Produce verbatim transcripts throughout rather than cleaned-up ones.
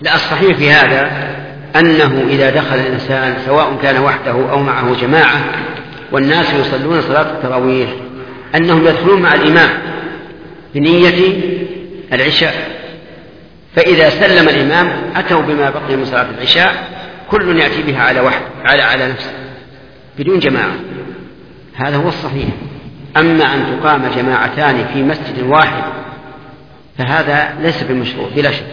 لا، الصحيح في هذا أنه إذا دخل الإنسان سواء كان وحده أو معه جماعة والناس يصلون صلاة التراويح أنهم يدخلون مع الإمام بنية العشاء، فإذا سلم الإمام أتوا بما بقي من صلاة العشاء كل يأتي بها على وحده على على نفسه بدون جماعة. هذا هو الصحيح. أما أن تقام جماعتان في مسجد واحد فهذا ليس بمشروع بلا شك،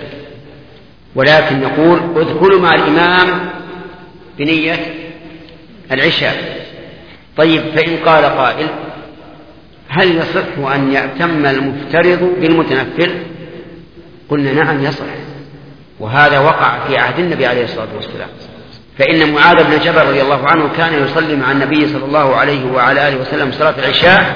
ولكن نقول ادخلوا مع الإمام بنية العشاء. طيب، فإن قال قائل هل يصح أن يأتم المفترض بالمتنفل؟ قلنا نعم يصح، وهذا وقع في عهد النبي عليه الصلاة والسلام، فإن معاذ بن جبل رضي الله عنه كان يصلي مع النبي صلى الله عليه وعلى آله وسلم صلاة العشاء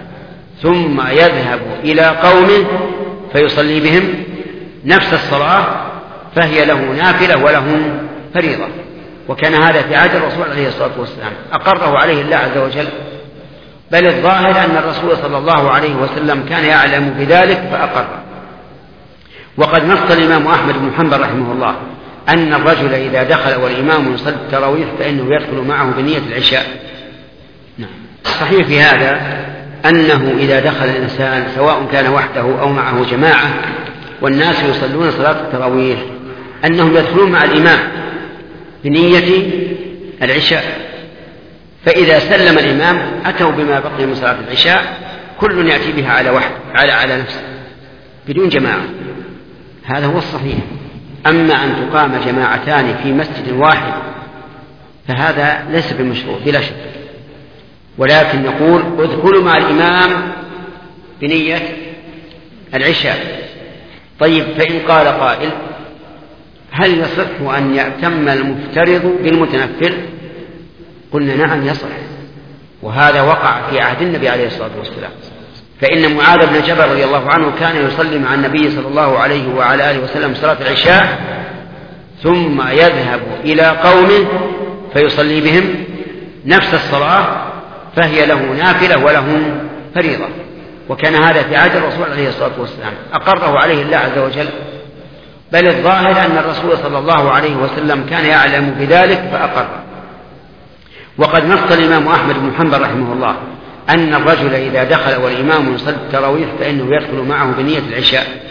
ثم يذهب إلى قوم فيصلي بهم نفس الصلاة فهي له نافلة ولهم فريضة، وكان هذا في عهد الرسول عليه الصلاة والسلام أقره عليه الله عز وجل، بل الظاهر أن الرسول صلى الله عليه وسلم كان يعلم بذلك فأقر. وقد نص الإمام أحمد بن حنبل رحمه الله أن الرجل إذا دخل والإمام يصلي التراويح فإنه يدخل معه بنية العشاء. نعم. الصحيح في هذا أنه إذا دخل الإنسان سواء كان وحده أو معه جماعة والناس يصلون صلاة التراويح أنهم يدخلون مع الإمام بنية العشاء، فإذا سلم الإمام أتوا بما بقي من صلاة العشاء كل يأتي بها على وحده على على نفسه بدون جماعة. هذا هو الصحيح. أما أن تقام جماعتان في مسجد واحد فهذا ليس بمشروع بلا شك، ولكن نقول ادخلوا مع الإمام بنية العشاء. طيب، فإن قال قائل هل يصح أن يأتم المفترض بالمتنفل؟ قلنا نعم يصح، وهذا وقع في عهد النبي عليه الصلاة والسلام، فإن معاذ بن جبل رضي الله عنه كان يصلي مع النبي صلى الله عليه وعلى آله وسلم صلاة العشاء ثم يذهب إلى قوم فيصلي بهم نفس الصلاة فهي له نافلة ولهم فريضة، وكان هذا في عهد الرسول عليه الصلاة والسلام أقره عليه الله عز وجل، بل الظاهر أن الرسول صلى الله عليه وسلم كان يعلم بذلك فأقر. وقد نص الإمام أحمد بن حنبل رحمه الله أن الرجل إذا دخل والإمام يصلي التراويح فإنه يدخل معه بنية العشاء.